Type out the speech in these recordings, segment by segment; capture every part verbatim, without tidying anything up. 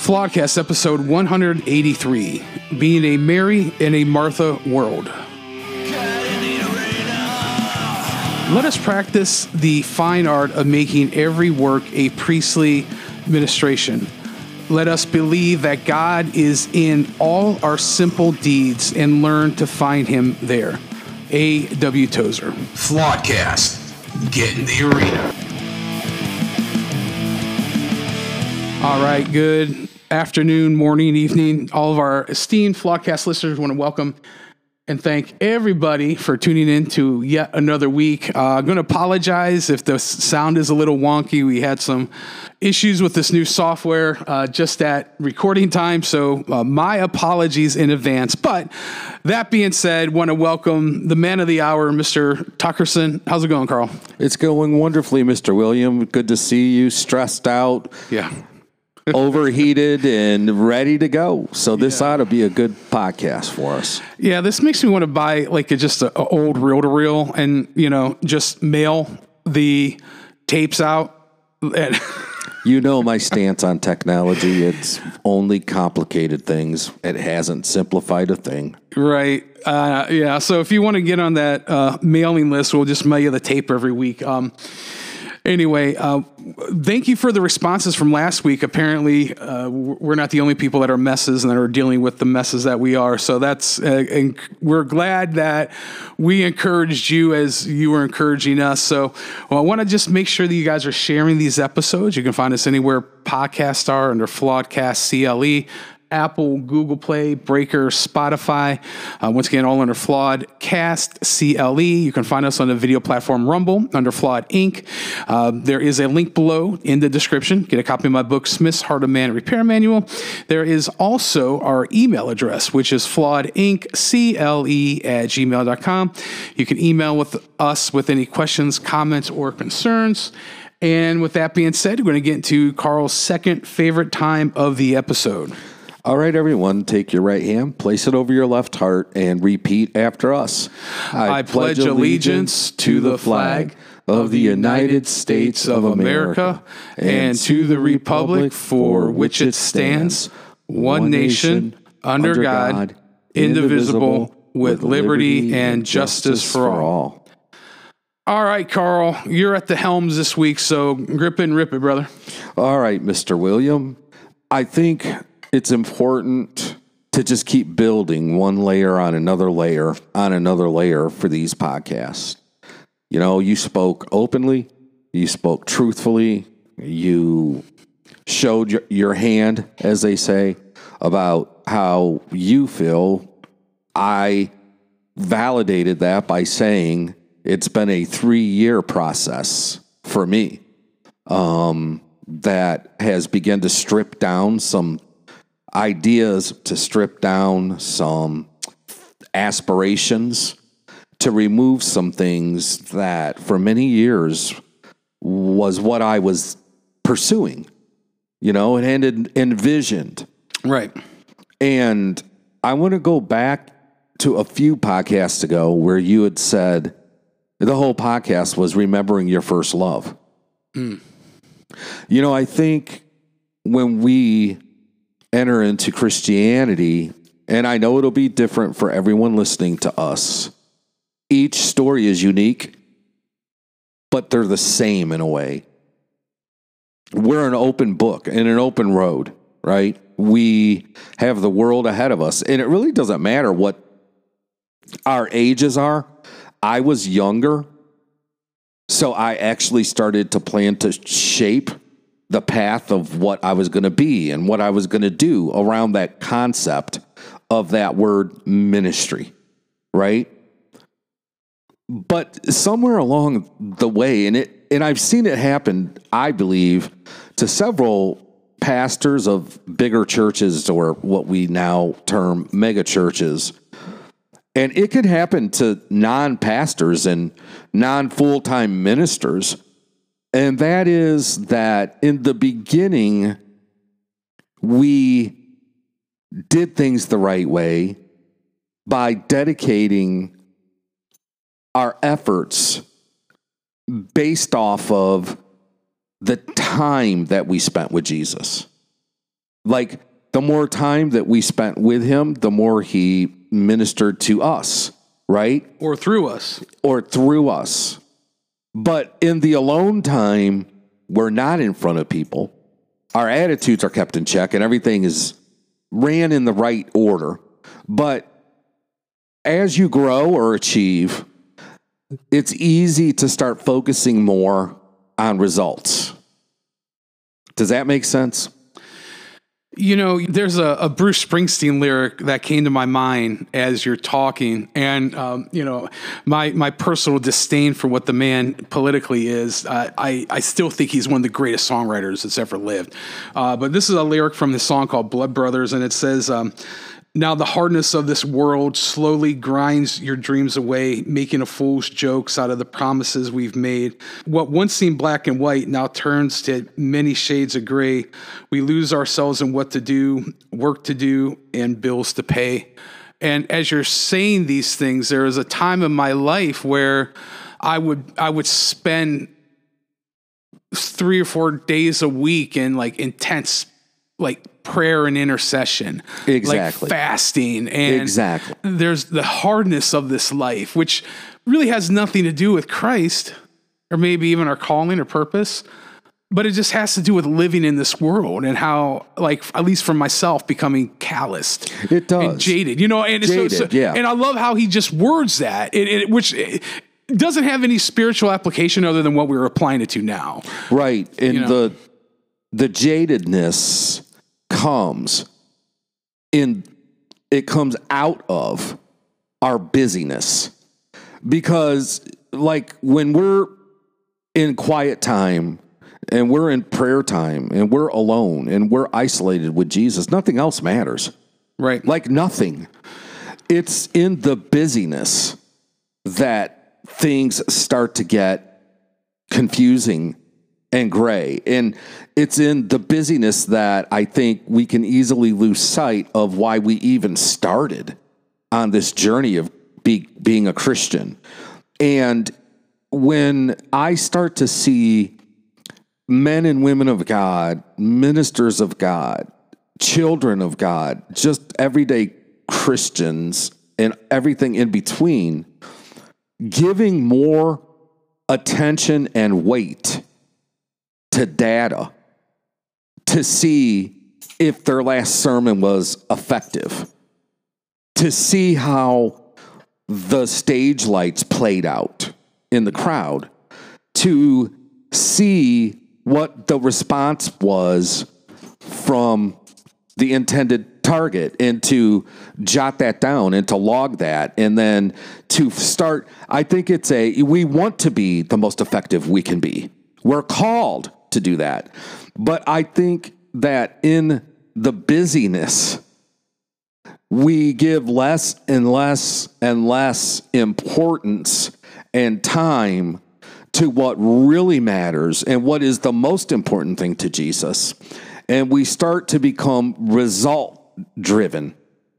Flawedcast episode one eighty-three, Being a Mary and a Martha World. Let us practice the fine art of making every work a priestly ministration. Let us believe that God is in all our simple deeds and learn to find him there. A W. Tozer. Flawedcast. Get in the arena. All right, good afternoon, morning, evening. All of our esteemed Flawedcast listeners, want to welcome and thank everybody for tuning in to yet another week. Uh, I'm going to apologize if the sound is a little wonky. We had some issues with this new software uh, just at recording time, so uh, my apologies in advance. But that being said, want to welcome the man of the hour, Mister Tuckerson. How's it going, Carl? It's going wonderfully, Mister William. Good to see you. Stressed out. Yeah. Overheated and ready to go. So this yeah. ought to be a good podcast for us. Yeah, this makes me want to buy like a, just an old reel-to-reel and, you know, just mail the tapes out. You know my stance on technology. It's only complicated things. It hasn't simplified a thing. Right. Uh, yeah. So if you want to get on that uh, mailing list, we'll just mail you the tape every week. Um, Anyway, uh, thank you for the responses from last week. Apparently, uh, we're not the only people that are messes and that are dealing with the messes that we are. So that's, uh, and we're glad that we encouraged you as you were encouraging us. So well, I want to just make sure that you guys are sharing these episodes. You can find us anywhere podcasts are under Flawedcast C L E. Apple, Google Play, Breaker, Spotify. Uh, once again, all under Flawedcast C L E. You can find us on the video platform Rumble under Flawed Incorporated. Uh, there is a link below in the description. Get a copy of my book, Smith's Heart of Man Repair Manual. There is also our email address, which is flawedinc at gmail dot com. You can email with us with any questions, comments, or concerns. And with that being said, we're going to get into Carl's second favorite time of the episode. All right, everyone, take your right hand, place it over your left heart, and repeat after us. I, I pledge allegiance to the flag of the United States of America and to the republic for which it stands, one nation, under God, indivisible, with liberty and justice for all. All right, Carl, you're at the helms this week, so grip it and rip it, brother. All right, Mister William, I think it's important to just keep building one layer on another layer on another layer for these podcasts. You know, you spoke openly, you spoke truthfully, you showed your, your hand, as they say, about how you feel. I validated that by saying it's been a three-year process for me um, that has begun to strip down some ideas, to strip down some aspirations, to remove some things that for many years was what I was pursuing, you know, and had envisioned. Right. And I want to go back to a few podcasts ago where you had said the whole podcast was remembering your first love. Mm. You know, I think when we enter into Christianity, and I know it'll be different for everyone listening to us. Each story is unique, but they're the same in a way. We're an open book and an open road, right? We have the world ahead of us, and it really doesn't matter what our ages are. I was younger, so I actually started to plan to shape the path of what I was going to be and what I was going to do around that concept of that word ministry, right? But somewhere along the way, and it and I've seen it happen, I believe, to several pastors of bigger churches or what we now term mega churches. And it could happen to non-pastors and non-full-time ministers. And that is that in the beginning, we did things the right way by dedicating our efforts based off of the time that we spent with Jesus. Like, the more time that we spent with him, the more he ministered to us, right? Or through us. Or through us. But in the alone time, we're not in front of people. Our attitudes are kept in check and everything is ran in the right order. But as you grow or achieve, it's easy to start focusing more on results. Does that make sense? You know, there's a, a Bruce Springsteen lyric that came to my mind as you're talking, and um, you know, my my personal disdain for what the man politically is. Uh, I I still think he's one of the greatest songwriters that's ever lived. Uh, but this is a lyric from the song called "Blood Brothers," and it says, um, "Now the hardness of this world slowly grinds your dreams away, making a fool's jokes out of the promises we've made. What once seemed black and white now turns to many shades of gray. We lose ourselves in what to do, work to do, and bills to pay." And as you're saying these things, there was a time in my life where I would I would spend three or four days a week in like intense like prayer and intercession, exactly, like fasting, and exactly. There's the hardness of this life, which really has nothing to do with Christ, or maybe even our calling or purpose, but it just has to do with living in this world and how, like, at least for myself, becoming calloused, it does, and jaded, you know, and jaded, so, so, yeah. And I love how he just words that, it, it, which it doesn't have any spiritual application other than what we're applying it to now, right? And you know? the the jadedness comes in, it comes out of our busyness, because like when we're in quiet time and we're in prayer time and we're alone and we're isolated with Jesus, nothing else matters, right? Like nothing. It's in the busyness that things start to get confusing and gray. And it's in the busyness that I think we can easily lose sight of why we even started on this journey of be, being a Christian. And when I start to see men and women of God, ministers of God, children of God, just everyday Christians and everything in between, giving more attention and weight to data to see if their last sermon was effective, to see how the stage lights played out in the crowd, to see what the response was from the intended target, and to jot that down and to log that, and then to start. I think it's a, we want to be the most effective we can be. We're called to do that. But I think that in the busyness, we give less and less and less importance and time to what really matters and what is the most important thing to Jesus. And we start to become result-driven,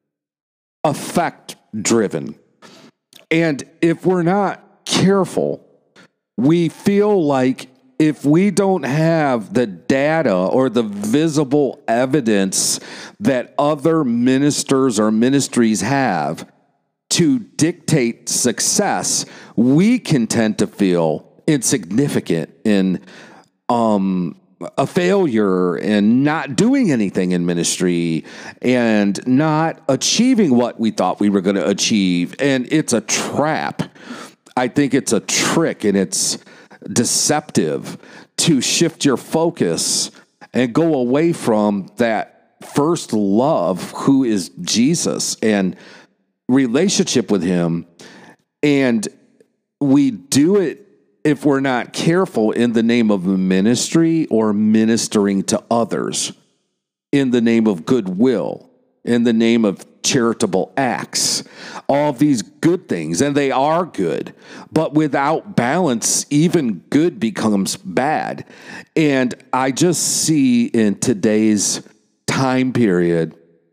effect-driven. And if we're not careful, we feel like if we don't have the data or the visible evidence that other ministers or ministries have to dictate success, we can tend to feel insignificant in um, a failure and not doing anything in ministry and not achieving what we thought we were going to achieve. And it's a trap. I think it's a trick, and it's deceptive to shift your focus and go away from that first love, who is Jesus, and relationship with him. And we do it, if we're not careful, in the name of ministry or ministering to others, in the name of goodwill, in the name of charitable acts, all these good things, and they are good, but without balance, even good becomes bad. And I just see in today's time period,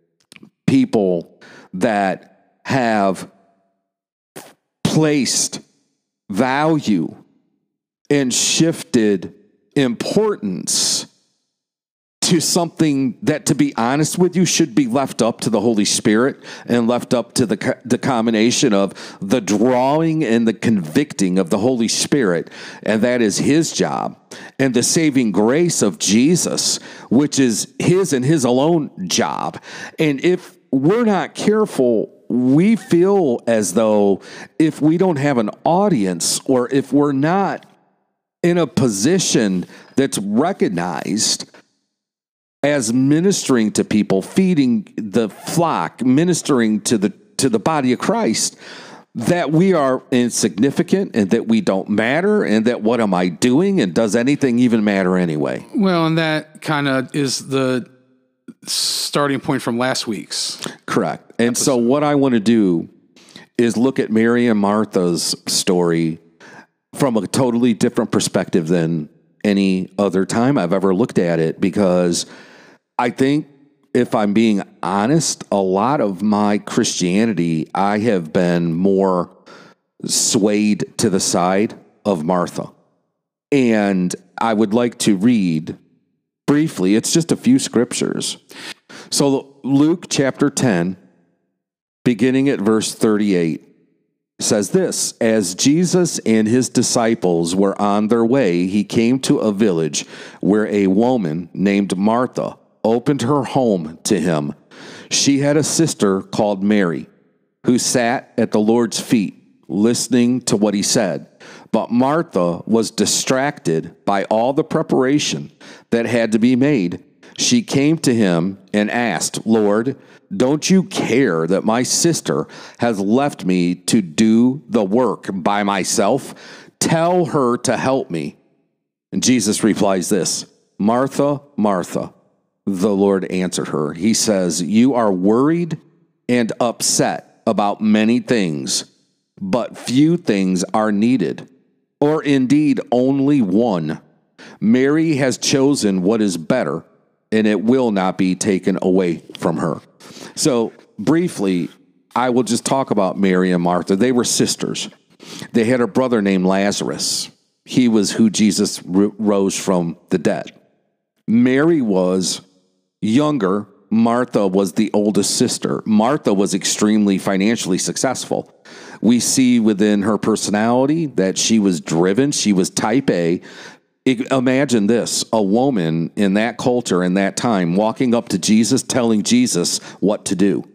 people that have placed value and shifted importance to something that, to be honest with you, should be left up to the Holy Spirit and left up to the, the combination of the drawing and the convicting of the Holy Spirit, and that is his job, and the saving grace of Jesus, which is his and his alone job. And if we're not careful, we feel as though if we don't have an audience, or if we're not in a position that's recognized as ministering to people, feeding the flock, ministering to the to the body of Christ, that we are insignificant and that we don't matter, and that what am I doing, and does anything even matter anyway? Well, and that kind of is the starting point from last week's. Correct. And so what I want to do is look at Mary and Martha's story from a totally different perspective than any other time I've ever looked at it, because I think, if I'm being honest, a lot of my Christianity, I have been more swayed to the side of Martha. And I would like to read briefly, it's just a few scriptures. So Luke chapter ten, beginning at verse thirty-eight, says this: As Jesus and his disciples were on their way, he came to a village where a woman named Martha opened her home to him. She had a sister called Mary, who sat at the Lord's feet, listening to what he said. But Martha was distracted by all the preparation that had to be made. She came to him and asked, Lord, don't you care that my sister has left me to do the work by myself? Tell her to help me. And Jesus replies this: Martha, Martha. The Lord answered her. He says, you are worried and upset about many things, but few things are needed, or indeed only one. Mary has chosen what is better, and it will not be taken away from her. So briefly, I will just talk about Mary and Martha. They were sisters. They had a brother named Lazarus. He was who Jesus rose from the dead. Mary was younger. Martha was the oldest sister. Martha was extremely financially successful. We see within her personality that she was driven. She was type A. Imagine this, a woman in that culture, in that time, walking up to Jesus, telling Jesus what to do.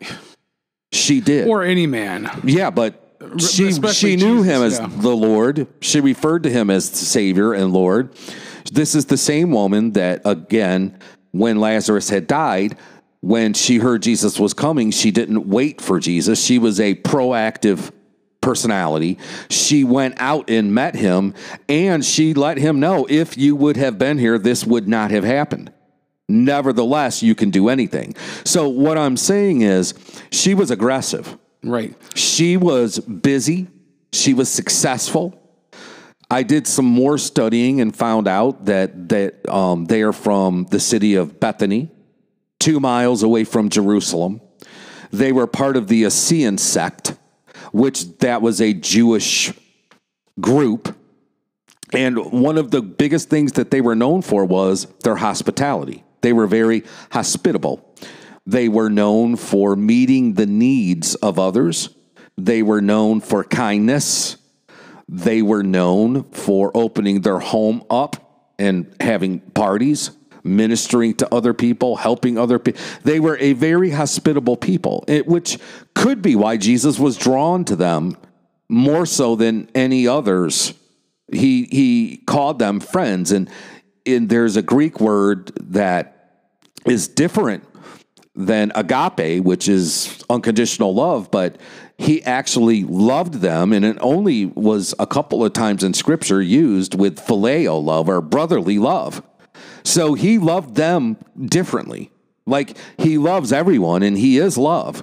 She did. Or any man. Yeah, but she, she knew Jesus, him as yeah. the Lord. She referred to him as the Savior and Lord. This is the same woman that, again, when Lazarus had died, when she heard Jesus was coming, she didn't wait for Jesus. She was a proactive personality. She went out and met him, and she let him know, if you would have been here, this would not have happened. Nevertheless, you can do anything. So what I'm saying is, she was aggressive. Right. She was busy. She was successful. I did some more studying and found out that that um, they are from the city of Bethany, two miles away from Jerusalem. They were part of the Essene sect, which that was a Jewish group. And one of the biggest things that they were known for was their hospitality. They were very hospitable. They were known for meeting the needs of others. They were known for kindness. They were known for opening their home up and having parties, ministering to other people, helping other people. They were a very hospitable people, which could be why Jesus was drawn to them more so than any others. He he called them friends, and, and there's a Greek word that is different than agape, which is unconditional love, but he actually loved them, and it only was a couple of times in Scripture used with phileo love, or brotherly love. So he loved them differently. Like, he loves everyone, and he is love.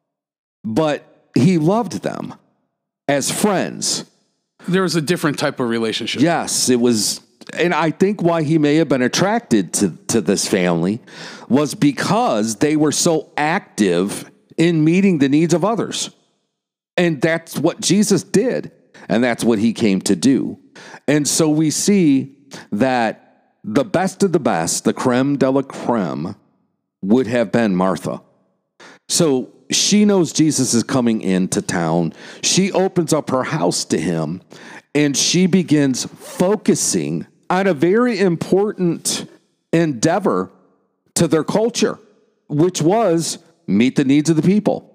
But he loved them as friends. There was a different type of relationship. Yes, it was. And I think why he may have been attracted to, to this family was because they were so active in meeting the needs of others. And that's what Jesus did. And that's what he came to do. And so we see that the best of the best, the creme de la creme, would have been Martha. So she knows Jesus is coming into town. She opens up her house to him, and she begins focusing on a very important endeavor to their culture, which was meet the needs of the people.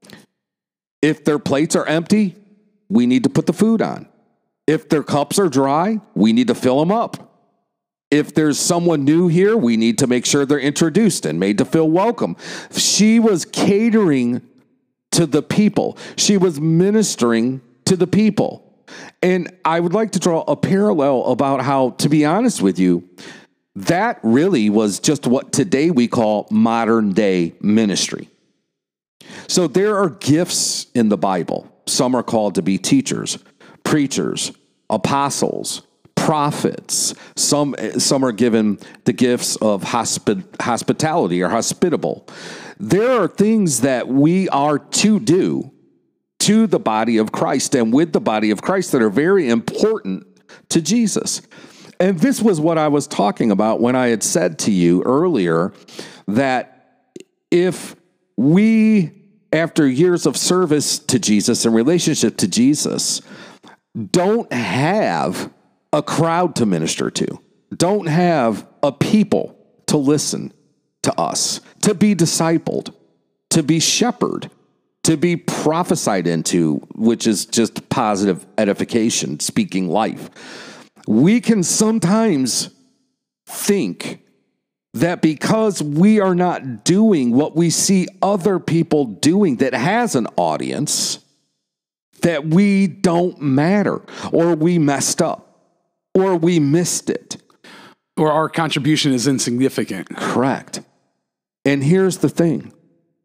If their plates are empty, we need to put the food on. If their cups are dry, we need to fill them up. If there's someone new here, we need to make sure they're introduced and made to feel welcome. She was catering to the people. She was ministering to the people. And I would like to draw a parallel about how, to be honest with you, that really was just what today we call modern day ministry. So there are gifts in the Bible. Some are called to be teachers, preachers, apostles, prophets. Some, some are given the gifts of hospi- hospitality or hospitable. There are things that we are to do to the body of Christ and with the body of Christ that are very important to Jesus. And this was what I was talking about when I had said to you earlier that if we, after years of service to Jesus and relationship to Jesus, don't have a crowd to minister to, don't have a people to listen to us, to be discipled, to be shepherded, to be prophesied into, which is just positive edification, speaking life. We can sometimes think that because we are not doing what we see other people doing that has an audience, that we don't matter, or we messed up, or we missed it. Or our contribution is insignificant. Correct. And here's the thing.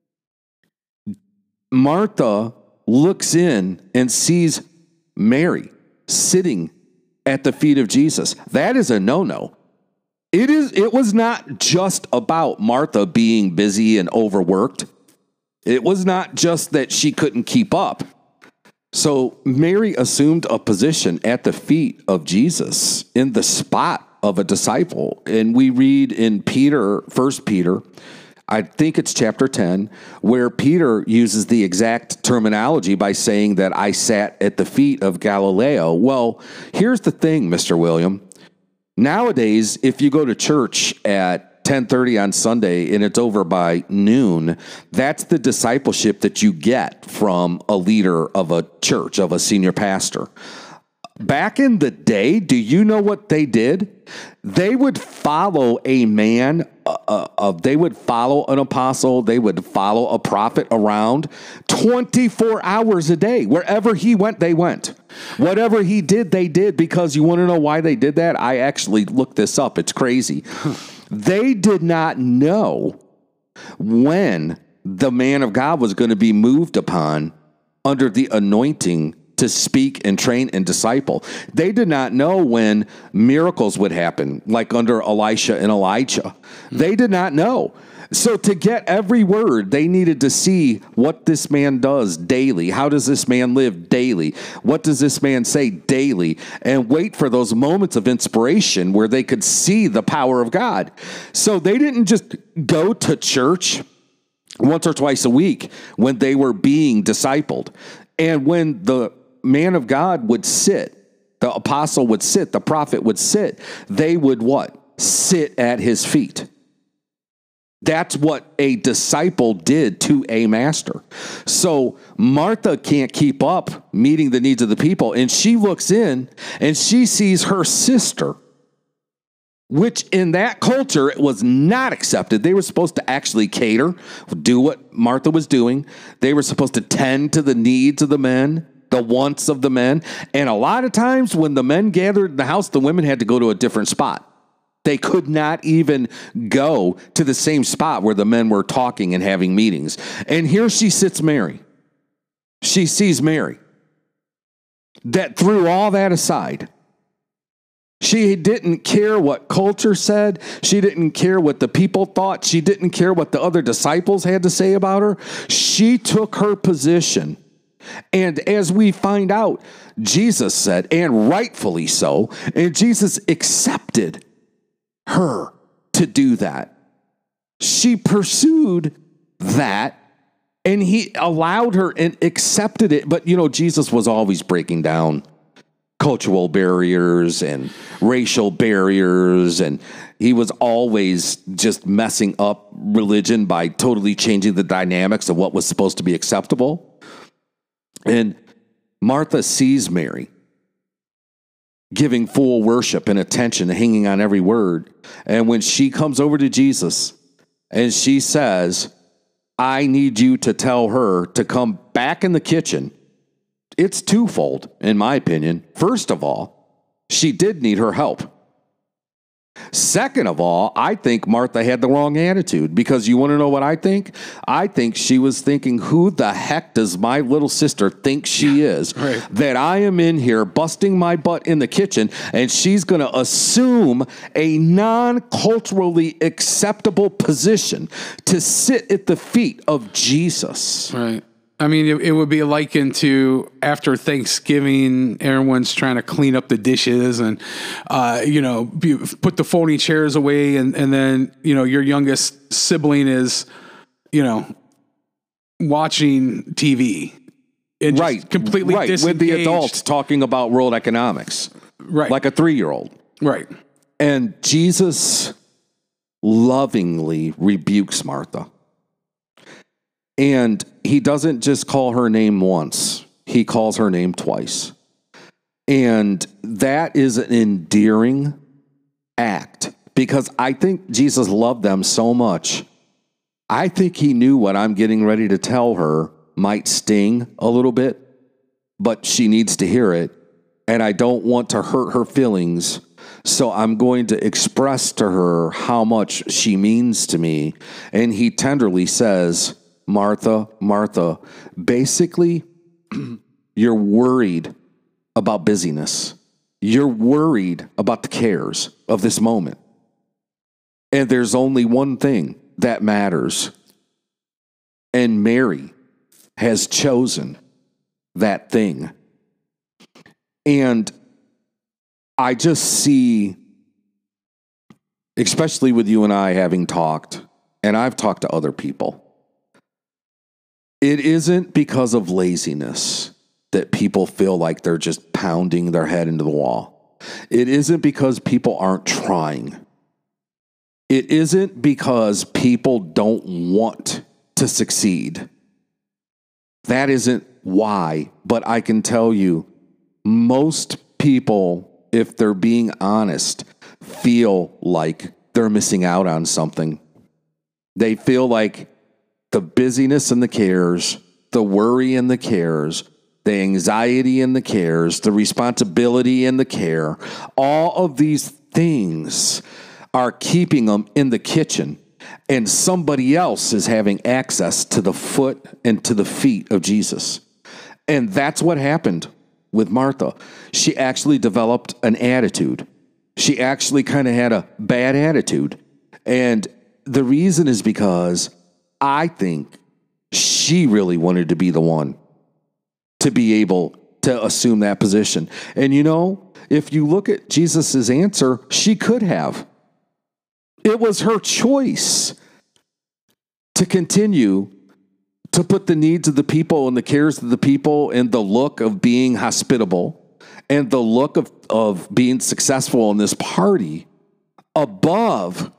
Martha looks in and sees Mary sitting at the feet of Jesus. That is a no-no. It is. It was not just about Martha being busy and overworked. It was not just that she couldn't keep up. So Mary assumed a position at the feet of Jesus in the spot of a disciple. And we read in Peter, First Peter, I think it's chapter ten, where Peter uses the exact terminology by saying that I sat at the feet of Galileo. Well, here's the thing, Mister William. Nowadays, if you go to church at ten thirty on Sunday and it's over by noon, that's the discipleship that you get from a leader of a church, of a senior pastor. Back in the day, do you know what they did? They would follow a man, uh, uh, they would follow an apostle, they would follow a prophet around twenty-four hours a day. Wherever he went, they went. Whatever he did, they did, because you want to know why they did that? I actually looked this up. It's crazy. They did not know when the man of God was going to be moved upon under the anointing to speak and train and disciple. They did not know when miracles would happen, like under Elisha and Elijah. They did not know. So to get every word, they needed to see what this man does daily. How does this man live daily? What does this man say daily? And wait for those moments of inspiration where they could see the power of God. So they didn't just go to church once or twice a week when they were being discipled. And when the man of God would sit, the apostle would sit, the prophet would sit, they would what? Sit at his feet. That's what a disciple did to a master. So Martha can't keep up meeting the needs of the people, and she looks in and she sees her sister, which in that culture was not accepted. They were supposed to actually cater, do what Martha was doing. They were supposed to tend to the needs of the men, the wants of the men. And a lot of times when the men gathered in the house, the women had to go to a different spot. They could not even go to the same spot where the men were talking and having meetings. And here she sits Mary. She sees Mary. That threw all that aside. She didn't care what culture said. She didn't care what the people thought. She didn't care what the other disciples had to say about her. She took her position. And as we find out, Jesus said, and rightfully so, and Jesus accepted her to do that. She pursued that, and he allowed her and accepted it. But, you know, Jesus was always breaking down cultural barriers and racial barriers, and he was always just messing up religion by totally changing the dynamics of what was supposed to be acceptable. And Martha sees Mary giving full worship and attention, hanging on every word. And when she comes over to Jesus and she says, I need you to tell her to come back in the kitchen, it's twofold, in my opinion. First of all, she did need her help. Second of all, I think Martha had the wrong attitude, because you want to know what I think? I think she was thinking, who the heck does my little sister think she is? Right. That I am in here busting my butt in the kitchen, and she's going to assume a non-culturally acceptable position to sit at the feet of Jesus. Right. I mean, it, it would be likened to after Thanksgiving, everyone's trying to clean up the dishes and, uh, you know, be, put the folding chairs away. And, and then, you know, your youngest sibling is, you know, watching T V. And Right. completely right. disengaged. With the adults talking about world economics. Right. Like a three-year-old. Right. And Jesus lovingly rebukes Martha. And he doesn't just call her name once. He calls her name twice. And that is an endearing act, because I think Jesus loved them so much. I think he knew what I'm getting ready to tell her might sting a little bit, but she needs to hear it. And I don't want to hurt her feelings. So I'm going to express to her how much she means to me. And he tenderly says, Martha, Martha, basically, you're worried about busyness. You're worried about the cares of this moment. And there's only one thing that matters. And Mary has chosen that thing. And I just see, especially with you and I having talked, and I've talked to other people, it isn't because of laziness that people feel like they're just pounding their head into the wall. It isn't because people aren't trying. It isn't because people don't want to succeed. That isn't why. But I can tell you, most people, if they're being honest, feel like they're missing out on something. They feel like the busyness and the cares, the worry and the cares, the anxiety and the cares, the responsibility and the care, all of these things are keeping them in the kitchen, and somebody else is having access to the foot and to the feet of Jesus. And that's what happened with Martha. She actually developed an attitude. She actually kind of had a bad attitude. And the reason is because I think she really wanted to be the one to be able to assume that position. And you know, if you look at Jesus's answer, she could have. It was her choice to continue to put the needs of the people and the cares of the people and the look of being hospitable and the look of, of being successful in this party above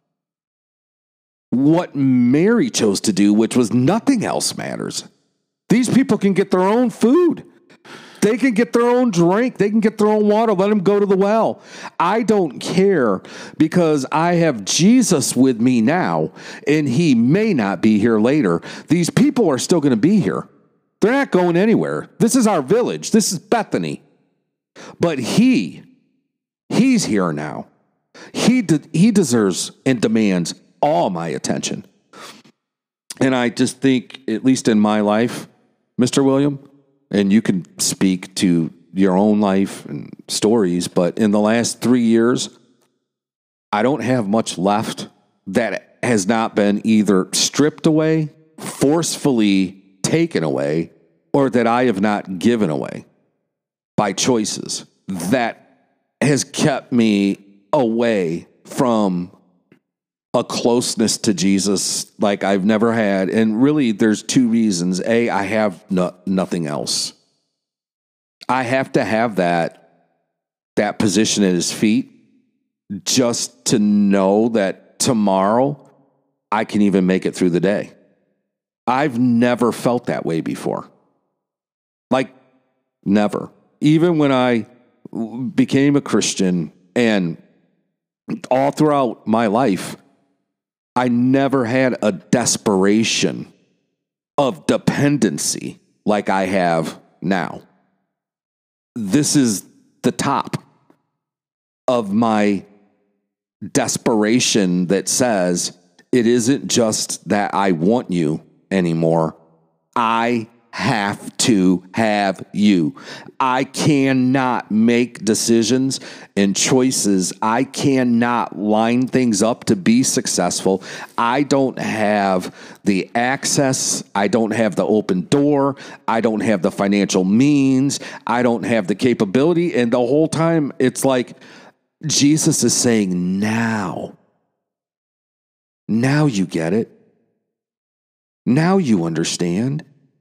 what Mary chose to do, which was nothing else matters. These people can get their own food. They can get their own drink. They can get their own water. Let them go to the well. I don't care, because I have Jesus with me now, and he may not be here later. These people are still going to be here. They're not going anywhere. This is our village. This is Bethany. But he, he's here now. He, de- he deserves and demands all my attention. And I just think, at least in my life, Mister William, and you can speak to your own life and stories, but in the last three years, I don't have much left that has not been either stripped away, forcefully taken away, or that I have not given away by choices that has kept me away from a closeness to Jesus like I've never had. And really, there's two reasons. A, I have no, nothing else. I have to have that, that position at his feet just to know that tomorrow I can even make it through the day. I've never felt that way before. Like, never. Even when I became a Christian and all throughout my life, I never had a desperation of dependency like I have now. This is the top of my desperation that says it isn't just that I want you anymore. I have to have you. I cannot make decisions and choices. I cannot line things up to be successful. I don't have the access. I don't have the open door. I don't have the financial means. I don't have the capability. And the whole time it's like Jesus is saying, now, now you get it. Now you understand.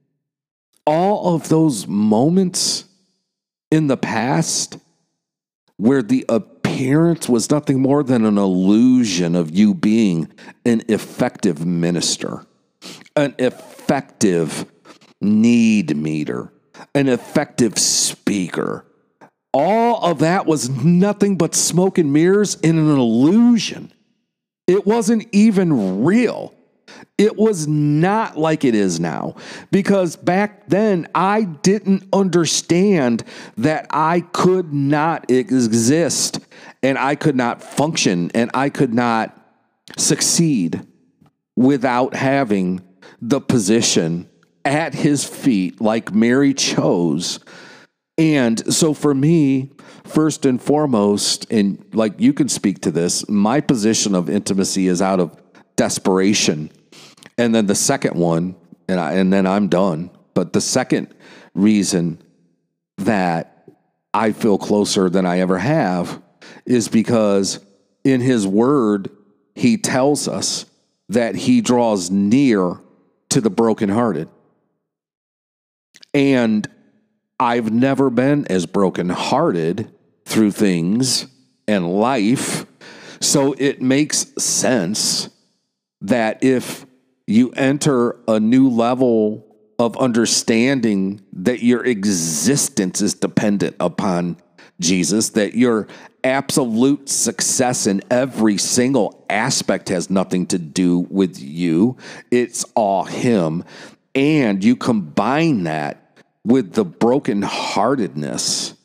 All of those moments in the past where the appearance was nothing more than an illusion of you being an effective minister, an effective need meter, an effective speaker. All of that was nothing but smoke and mirrors and an illusion. It wasn't even real. It was not like it is now, because back then I didn't understand that I could not exist and I could not function and I could not succeed without having the position at his feet like Mary chose. And so for me, first and foremost, and like you can speak to this, my position of intimacy is out of desperation. And then the second one, and I, and then I'm done. But the second reason that I feel closer than I ever have is because in his word, he tells us that he draws near to the brokenhearted. And I've never been as brokenhearted through things and life. So it makes sense that if you enter a new level of understanding that your existence is dependent upon Jesus, that your absolute success in every single aspect has nothing to do with you. It's all him. And you combine that with the brokenheartedness,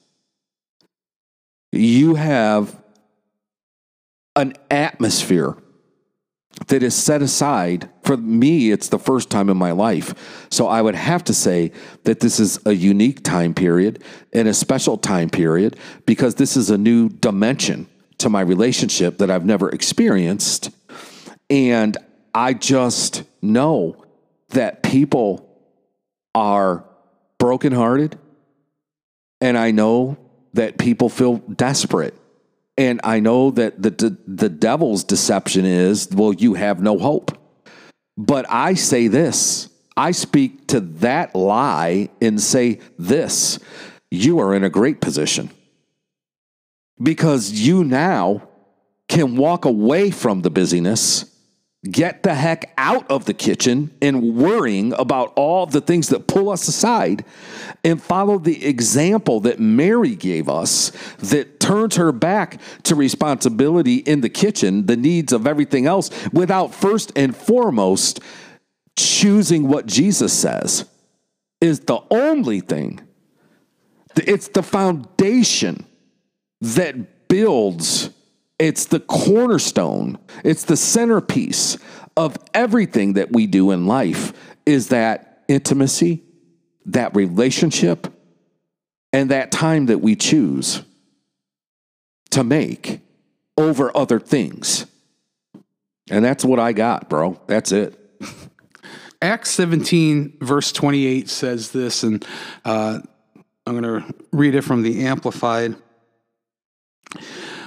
you have an atmosphere that is set aside. For me, it's the first time in my life. So I would have to say that this is a unique time period and a special time period because this is a new dimension to my relationship that I've never experienced. And I just know that people are brokenhearted, and I know that people feel desperate. And I know that the, the the devil's deception is, well, you have no hope. But I say this, I speak to that lie and say this, you are in a great position. Because you now can walk away from the busyness, get the heck out of the kitchen and worrying about all the things that pull us aside and follow the example that Mary gave us that turns her back to responsibility in the kitchen, the needs of everything else, without first and foremost choosing what Jesus says is the only thing. It's the foundation that builds. It's the cornerstone. It's the centerpiece of everything that we do in life is that intimacy, that relationship, and that time that we choose to make over other things. And that's what I got, bro. That's it. Acts seventeen, verse twenty-eight says this, and uh, I'm going to read it from the Amplified.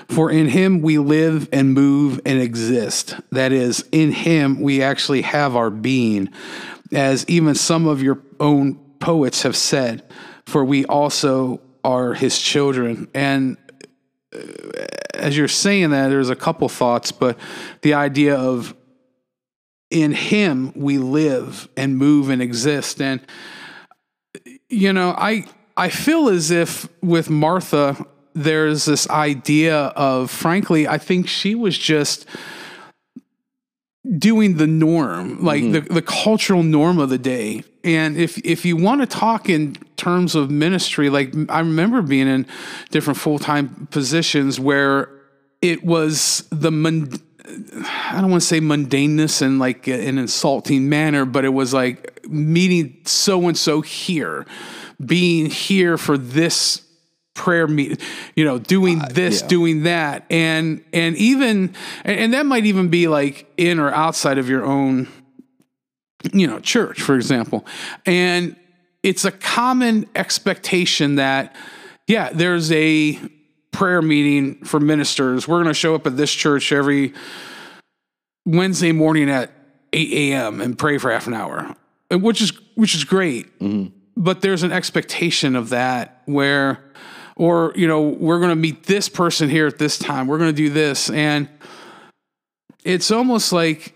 For in him we live and move and exist. That is, in him we actually have our being, as even some of your own poets have said, for we also are his children. And as you're saying that, there's a couple thoughts, but the idea of in him we live and move and exist. And, you know, I, I feel as if with Martha, there's this idea of, frankly, I think she was just doing the norm, like mm-hmm. the, the cultural norm of the day. And if, if you want to talk in terms of ministry, like I remember being in different full-time positions where it was the, mon- I don't want to say mundaneness in like an insulting manner, but it was like meeting so-and-so here, being here for this prayer meeting, you know, doing this, uh, yeah. doing that. And, and even, and, and that might even be like in or outside of your own, you know, church, for example. And it's a common expectation that, yeah, there's a prayer meeting for ministers. We're going to show up at this church every Wednesday morning at eight a.m. and pray for half an hour, which is, which is great. Mm-hmm. But there's an expectation of that where, or, you know, we're going to meet this person here at this time. We're going to do this. And it's almost like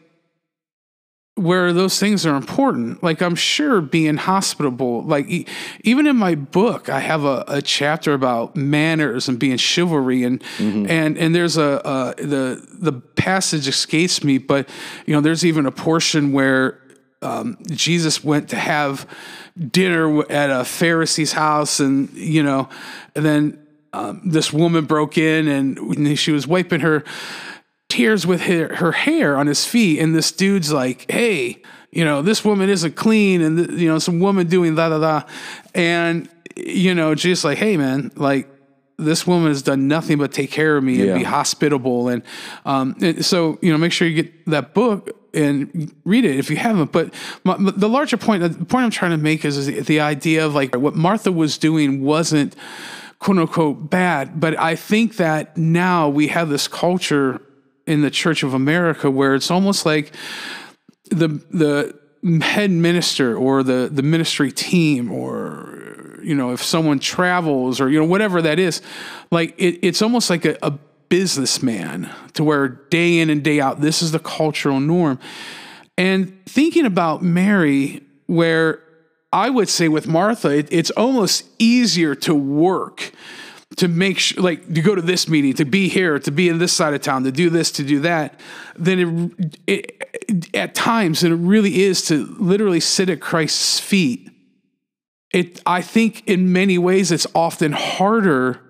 where those things are important. Like I'm sure being hospitable, like e- even in my book, I have a, a chapter about manners and being chivalry. And, mm-hmm. and, and there's a, uh, the, the passage escapes me, but you know, there's even a portion where um, Jesus went to have dinner at a Pharisee's house, and you know, and then um, this woman broke in, and she was wiping her tears with her, her hair on his feet, and this dude's like, "Hey, you know, this woman isn't clean," and th- you know, some woman doing da da da, and you know, just like, "Hey, man, like." This woman has done nothing but take care of me and yeah. be hospitable. And, um, and so, you know, make sure you get that book and read it if you haven't. But my, the larger point, the point I'm trying to make is, is the idea of like what Martha was doing wasn't quote unquote bad. But I think that now we have this culture in the Church of America where it's almost like the, the head minister or the, the ministry team, or, you know, if someone travels or, you know, whatever that is, like it, it's almost like a, a businessman to where day in and day out, this is the cultural norm. And thinking about Mary, where I would say with Martha, it, it's almost easier to work, to make sure, like to go to this meeting, to be here, to be in this side of town, to do this, to do that, than it, it at times, and it really is to literally sit at Christ's feet. It, I think in many ways, it's often harder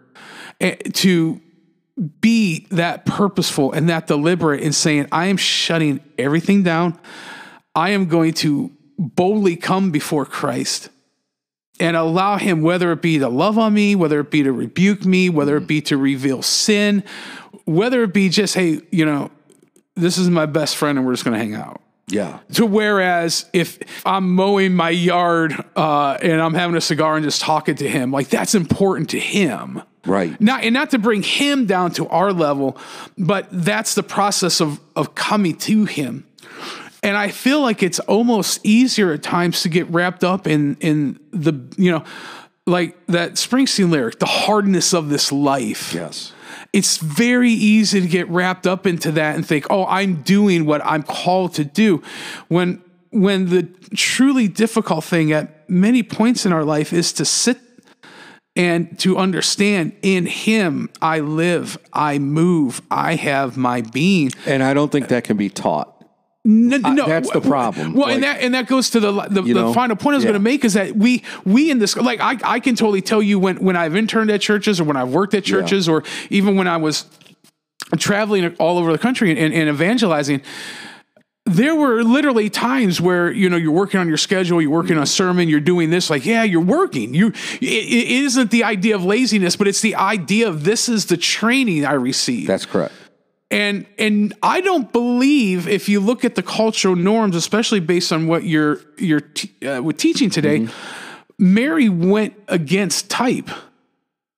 to be that purposeful and that deliberate in saying, I am shutting everything down. I am going to boldly come before Christ and allow him, whether it be to love on me, whether it be to rebuke me, whether it be to reveal sin, whether it be just, hey, you know, this is my best friend and we're just going to hang out. Yeah. To whereas if I'm mowing my yard uh, and I'm having a cigar and just talking to him, like that's important to him. Right. Not, and not to bring him down to our level, but that's the process of, of coming to him. And I feel like it's almost easier at times to get wrapped up in, in the, you know, like that Springsteen lyric, the hardness of this life. Yes. It's very easy to get wrapped up into that and think, oh, I'm doing what I'm called to do. When, when the truly difficult thing at many points in our life is to sit and to understand in him, I live, I move, I have my being. And I don't think that can be taught. No, no, uh, that's the problem. Well, like, and that and that goes to the the, the know, final point I was yeah. going to make is that we we in this, like I I can totally tell you when when I've interned at churches or when I've worked at churches yeah. or even when I was traveling all over the country and, and evangelizing. There were literally times where, you know, you're working on your schedule, you're working on a sermon, you're doing this, like, yeah, you're working. You, it, it isn't the idea of laziness, but it's the idea of this is the training I received. That's correct. And and I don't believe, if you look at the cultural norms, especially based on what you're you're te- uh, with teaching today, mm-hmm. Mary went against type.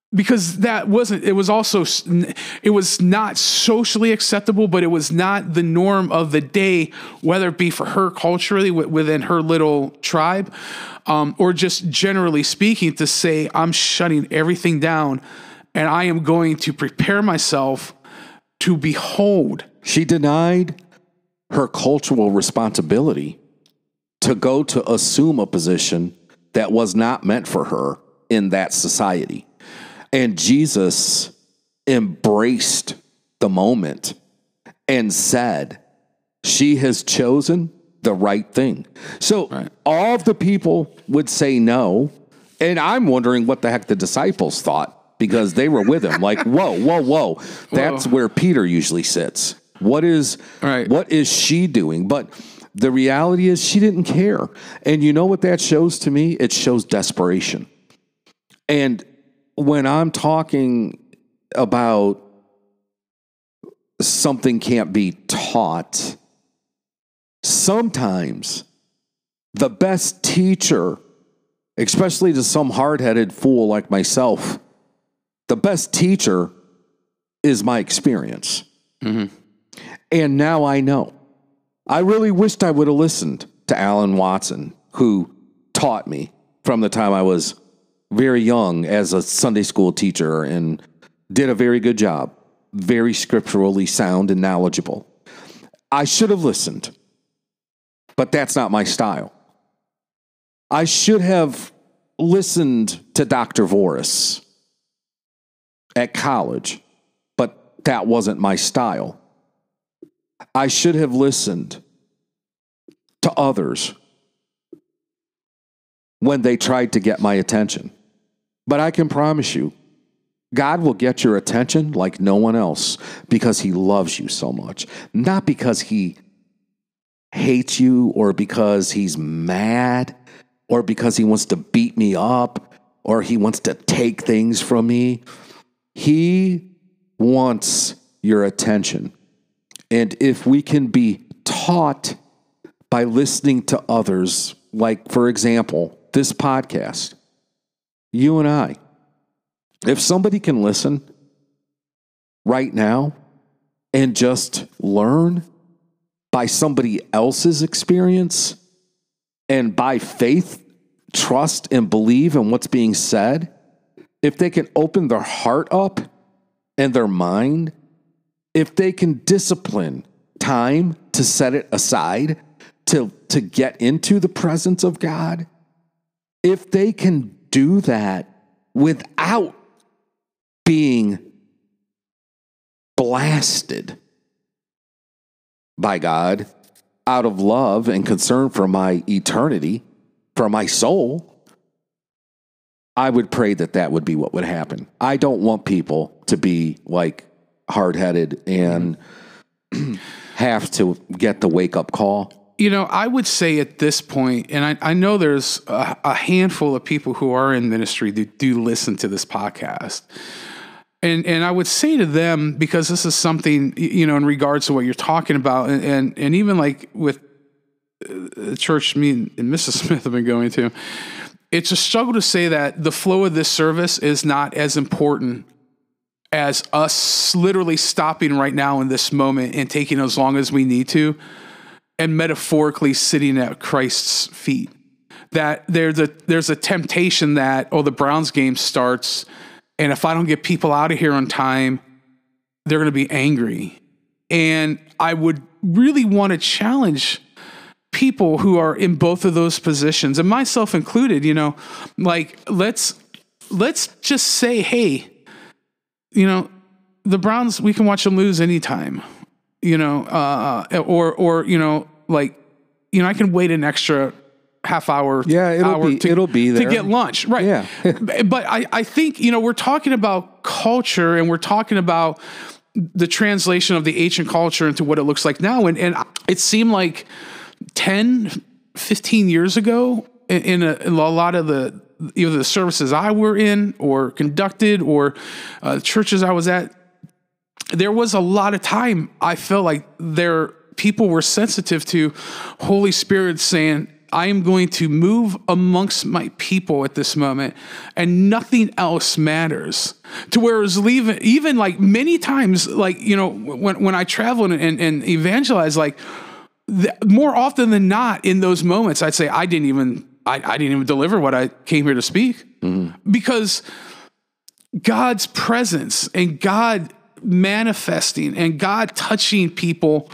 because that wasn't, it was also, it was not socially acceptable, but it was not the norm of the day, whether it be for her culturally within her little tribe, um, or just generally speaking, to say, I'm shutting everything down and I am going to prepare myself to behold. She denied her cultural responsibility to go to assume a position that was not meant for her in that society. And Jesus embraced the moment and said, she has chosen the right thing. So right. all of the people would say no. And I'm wondering what the heck the disciples thought, because they were with him. Like, whoa, whoa, whoa. That's whoa. where Peter usually sits. What is, right. what is she doing? But the reality is she didn't care. And you know what that shows to me? It shows desperation. And when I'm talking about something can't be taught, sometimes the best teacher, especially to some hard-headed fool like myself, the best teacher is my experience. Mm-hmm. And now I know. I really wished I would have listened to Alan Watson, who taught me from the time I was very young as a Sunday school teacher and did a very good job, very scripturally sound and knowledgeable. I should have listened, but that's not my style. I should have listened to Doctor Voris at college, but that wasn't my style. I should have listened to others when they tried to get my attention. But I can promise you, God will get your attention like no one else, because he loves you so much. Not because he hates you, or because he's mad, or because he wants to beat me up, or he wants to take things from me. He wants your attention. And if we can be taught by listening to others, like, for example, this podcast, you and I, if somebody can listen right now and just learn by somebody else's experience, and by faith, trust and believe in what's being said, if they can open their heart up and their mind, if they can discipline time to set it aside, to, to get into the presence of God, if they can do that without being blasted by God out of love and concern for my eternity, for my soul, I would pray that that would be what would happen. I don't want people to be like hard-headed and have to get the wake-up call. You know, I would say at this point, and I, I know there's a, a handful of people who are in ministry that do listen to this podcast. And and I would say to them, because this is something, you know, in regards to what you're talking about, and and, and even like with the church me and Missus Smith have been going to, it's a struggle to say that the flow of this service is not as important as us literally stopping right now in this moment and taking as long as we need to, and metaphorically sitting at Christ's feet. That there's a there's a temptation that, oh, the Browns game starts, and if I don't get people out of here on time, they're going to be angry. And I would really want to challenge people who are in both of those positions, and myself included, you know, like, let's let's just say, hey, you know, the Browns, we can watch them lose anytime, you know, uh, or, or, you know, like, you know, I can wait an extra half hour, yeah, it'll hour be, to, it'll be there to get lunch. Right. Yeah. But I, I think, you know, we're talking about culture, and we're talking about the translation of the ancient culture into what it looks like now. And, and it seemed like ten, fifteen years ago in, in, a, in a lot of the, either the services I were in or conducted, or uh, churches I was at, there was a lot of time I felt like there people were sensitive to Holy Spirit saying, I am going to move amongst my people at this moment, and nothing else matters. To whereas leave, even like many times, like, you know, when, when I travel and, and, and evangelize, like the, more often than not in those moments, I'd say I didn't even, I, I didn't even deliver what I came here to speak, mm-hmm. because God's presence and God manifesting and God touching people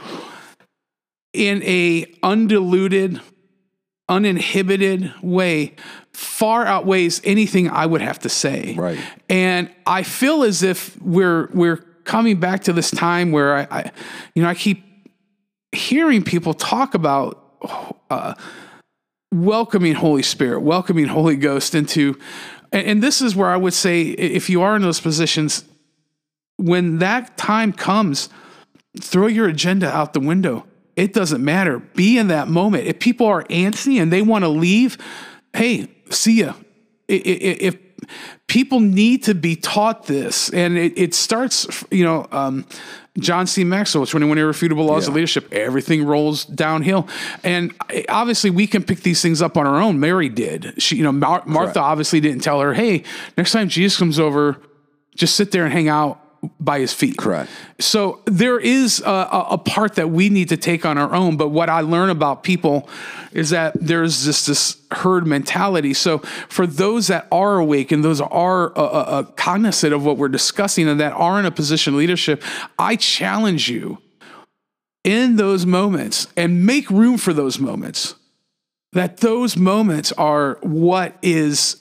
in a undiluted, uninhibited way far outweighs anything I would have to say. Right. And I feel as if we're we're coming back to this time where I, I you know, I keep hearing people talk about uh, welcoming Holy Spirit, welcoming Holy Ghost into, and, and this is where I would say, if you are in those positions, when that time comes, throw your agenda out the window. It doesn't matter. Be in that moment. If people are antsy and they want to leave, hey, see ya. If people need to be taught this, and it, it starts, you know, um, John C. Maxwell, twenty-one Irrefutable Laws yeah. of Leadership, everything rolls downhill. And obviously we can pick these things up on our own. Mary did. She, you know, Mar- Martha Correct. obviously didn't tell her, hey, next time Jesus comes over, just sit there and hang out by his feet. Correct. So there is a, a part that we need to take on our own. But what I learn about people is that there's just this herd mentality. So for those that are awake and those are uh, uh, cognizant of what we're discussing and that are in a position of leadership, I challenge you in those moments, and make room for those moments, that those moments are what is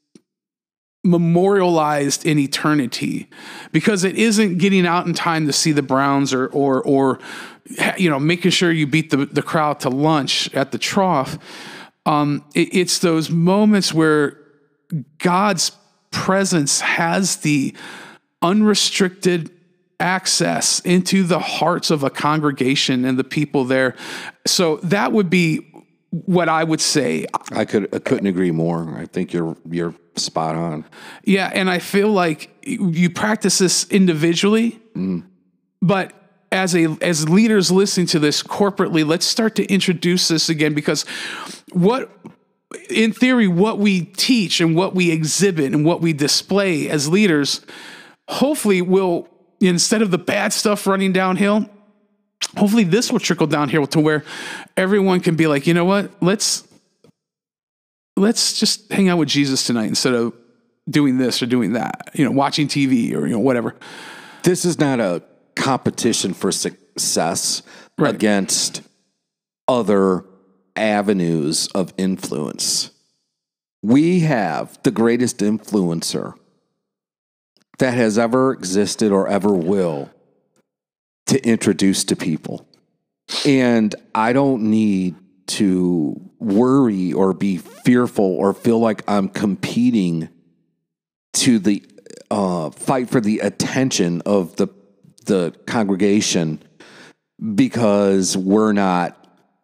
memorialized in eternity, because it isn't getting out in time to see the Browns or, or, or, you know, making sure you beat the, the crowd to lunch at the trough. Um, it, it's those moments where God's presence has the unrestricted access into the hearts of a congregation and the people there. So that would be what I would say. I could I couldn't agree more. I think you're you're spot on. Yeah, and I feel like you practice this individually, mm. but as a as leaders listening to this corporately, let's start to introduce this again, because what in theory what we teach and what we exhibit and what we display as leaders hopefully will, instead of the bad stuff running downhill, hopefully this will trickle down here to where everyone can be like, you know what, let's let's just hang out with Jesus tonight instead of doing this or doing that, you know, watching T V or, you know, whatever. This is not a competition for success right. against other avenues of influence. We have the greatest influencer that has ever existed or ever will to introduce to people. And I don't need to worry or be fearful or feel like I'm competing to the uh, fight for the attention of the the congregation because we're not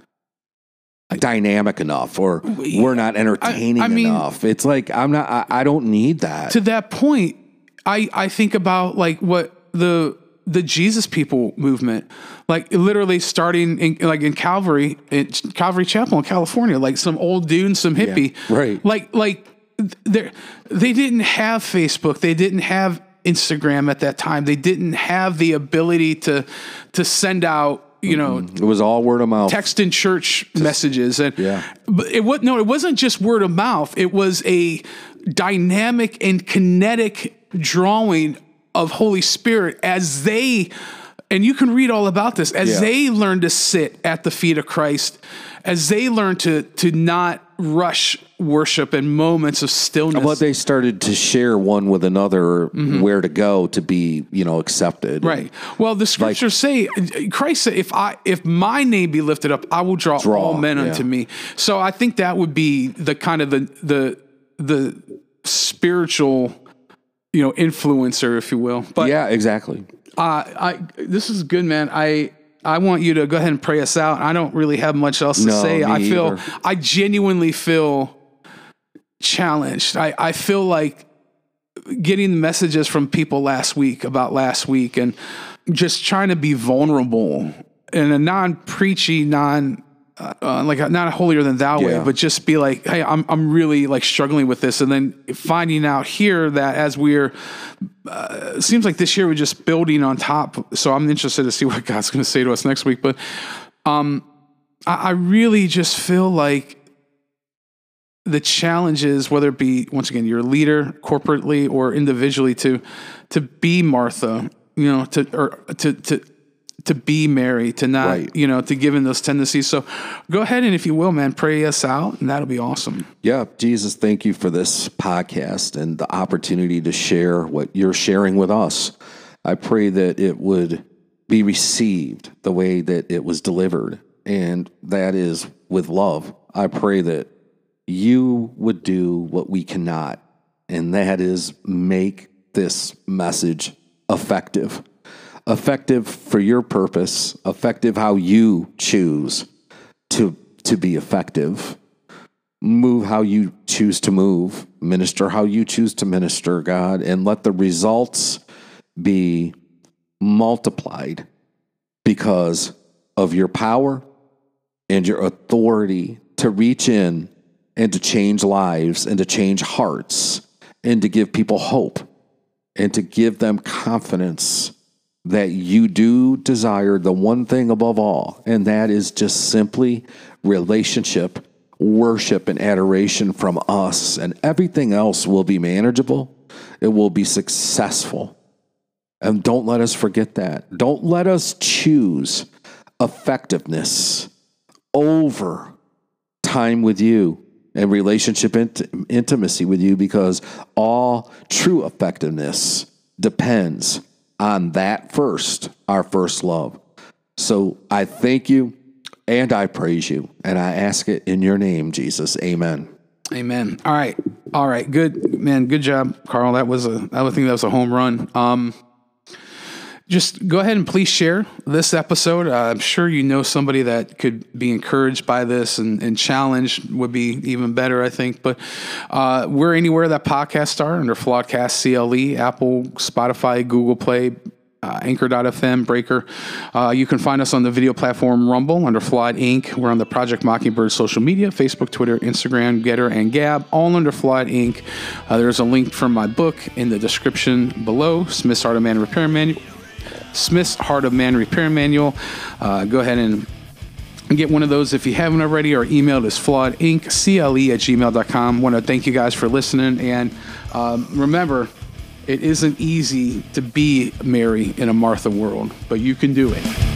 dynamic enough or we're not entertaining I, I mean, enough. It's like I'm not. I, I don't need that. To that point, I I think about like what the. the Jesus People movement, like literally starting in, like in Calvary, in Calvary Chapel in California, like some old dude and some hippie, yeah, right? Like, like they they didn't have Facebook, they didn't have Instagram at that time, they didn't have the ability to to send out, you know, mm-hmm. it was all word of mouth, text in church just, messages, and yeah, but it was no, it wasn't just word of mouth. It was a dynamic and kinetic drawing of Holy Spirit as they, and you can read all about this, as yeah. they learn to sit at the feet of Christ, as they learn to to not rush worship and moments of stillness. But they started to share one with another mm-hmm. where to go to be, you know, accepted. Right. Well, the scriptures like, say, Christ said, if I if my name be lifted up, I will draw, draw all men yeah. unto me. So I think that would be the kind of the the the spiritual, you know, influencer, if you will. But yeah, exactly. Uh, I this is good, man. I I want you to go ahead and pray us out. I don't really have much else to no, say. I feel either. I genuinely feel challenged. I, I feel like getting messages from people last week about last week and just trying to be vulnerable in a non-preachy, non uh, like a, not a holier than thou way, Yeah. but just be like, hey, I'm I'm really like struggling with this, and then finding out here that as we're, uh, it seems like this year we're just building on top. So I'm interested to see what God's going to say to us next week. But um, I, I really just feel like the challenge is, whether it be once again your leader corporately or individually, to to be Martha, you know, to or to to. to be Mary, to not, Right. you know, to give in those tendencies. So go ahead and, if you will, man, pray us out, and that'll be awesome. Yeah, Jesus, thank you for this podcast and the opportunity to share what you're sharing with us. I pray that it would be received the way that it was delivered, and that is with love. I pray that you would do what we cannot, and that is make this message effective. Effective for your purpose, effective how you choose to, to be effective. Move how you choose to move, minister how you choose to minister, God, and let the results be multiplied because of your power and your authority to reach in and to change lives and to change hearts and to give people hope and to give them confidence that you do desire the one thing above all, and that is just simply relationship, worship, and adoration from us, and everything else will be manageable. It will be successful. And don't let us forget that. Don't let us choose effectiveness over time with you and relationship int- intimacy with you, because all true effectiveness depends on that first, our first love. So I thank you and I praise you, and I ask it in your name, Jesus. Amen. Amen. All right. All right. Good, man. Good job, Carl. That was a, I would think that was a home run. Um, just go ahead and please share this episode. Uh, I'm sure you know somebody that could be encouraged by this and, and challenged would be even better, I think. But uh, we're anywhere that podcasts are under Flawedcast C L E, Apple, Spotify, Google Play, uh, Anchor dot F M, Breaker. Uh, you can find us on the video platform Rumble under Flawed Incorporated. We're on the Project Mockingbird social media, Facebook, Twitter, Instagram, Getter, and Gab, all under Flawed Incorporated. Uh, there's a link from my book in the description below, Smith's Heart of Man Repair Manual. Smith's Heart of Man Repair Manual. Uh, go ahead and get one of those if you haven't already. Our email is flawedinccle at gmail dot com. Want to thank you guys for listening. And um, remember, it isn't easy to be Mary in a Martha world, but you can do it.